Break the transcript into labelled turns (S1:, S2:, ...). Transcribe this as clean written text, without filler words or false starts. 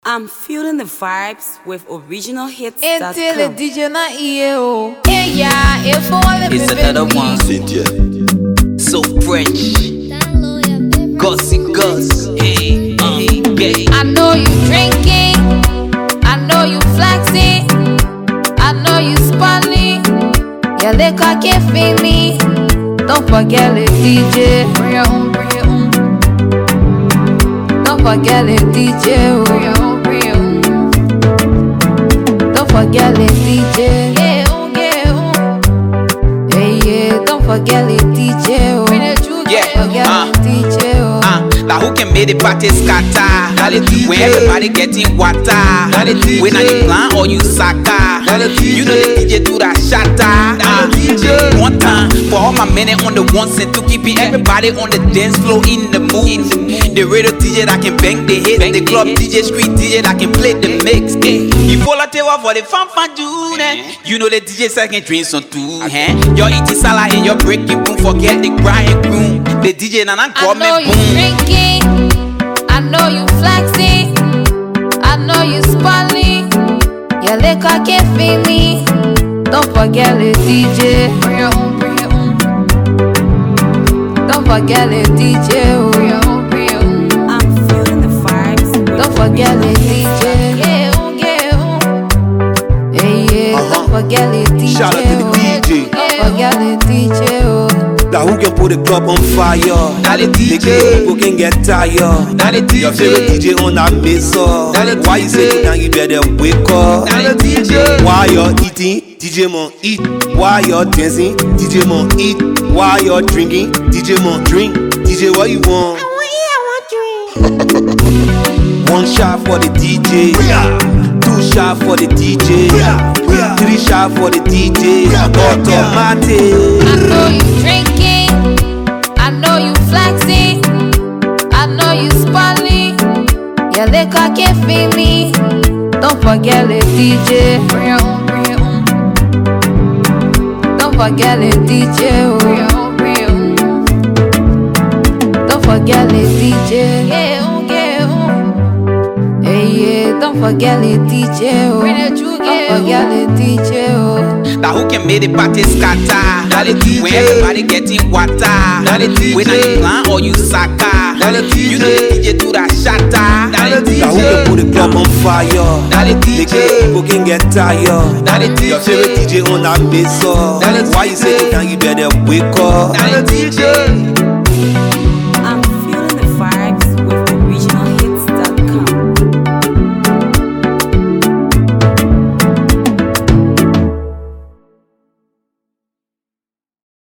S1: I'm feeling the vibes with original hits.
S2: Until the DJ na EO. Yeah, if all of
S3: it's another one.
S4: Cynthia.
S3: So fresh. Gossy Goss. Hey, hey.
S2: I know you drinking. I know you flexing. I know you spalling. Your liquor can't feed me. Don't forget it, DJ. Bring your own, bring your own. Don't forget it, DJ. Bring your own, bring your own. Don't forget it, DJ. Yeah, oh, yeah, oh. Hey, yeah, don't forget it, DJ. Bring it,
S3: Yeah,
S2: forget it, DJ.
S3: Like who can make the party scatter? When everybody getting water. When I you plan or you saka. You know the DJ do that shatter. One time for all my men on the one set to keep everybody on the dance floor in the mood. The radio DJ that can bang the hit. The club DJ, street DJ that can play the mix. You follow Tewa for the fan June. You know the DJ second drinks on two. You're eating salad and you're breaking boom. Forget the grind room. The DJ Nana call me boom.
S2: I know you drinking, I know you flexing, I know you spalling. Your liquor can't feed me. Don't forget it, DJ. Bring your own, bring your own. Don't forget it, DJ. Bring your own, bring your own.
S1: I'm feeling the vibes.
S2: Don't forget it, DJ. Yeah, oh, yeah, oh. Hey, yeah, don't forget it, DJ.
S4: Shout out to the DJ.
S2: Don't forget it, DJ. Oh.
S4: Now who can put the club on fire?
S3: The
S4: DJ. People can get tired. Your favorite DJ on that mess up. Why you sitting down? You better wake up. While you're eating, DJ mon eat. While you're dancing, DJ mon eat. While you're drinking, DJ mon drink. DJ, what you want?
S2: I want drink.
S4: One shot for the DJ. Two shot for the DJ. Three shot for the DJ. Automatic.
S2: I know you drinking, I know you flexing, I know you spalling. Your liquor can't feed me. Don't forget it, DJ. Bring your own, bring your own. Don't forget it, DJ. Bring your own, bring your own. Don't forget it, DJ. Yeah, oh, yeah, oh. Hey, yeah, don't forget it, DJ. Oh. Don't forget it, DJ. Oh.
S3: Now who can make the party scatter? When everybody getting water. When I you plan or you saka. You know the DJ do that shatter.
S4: Now who can put the club on fire? The people can get tired. Your favorite DJ on that mess up. Why you sitting down? You better wake up.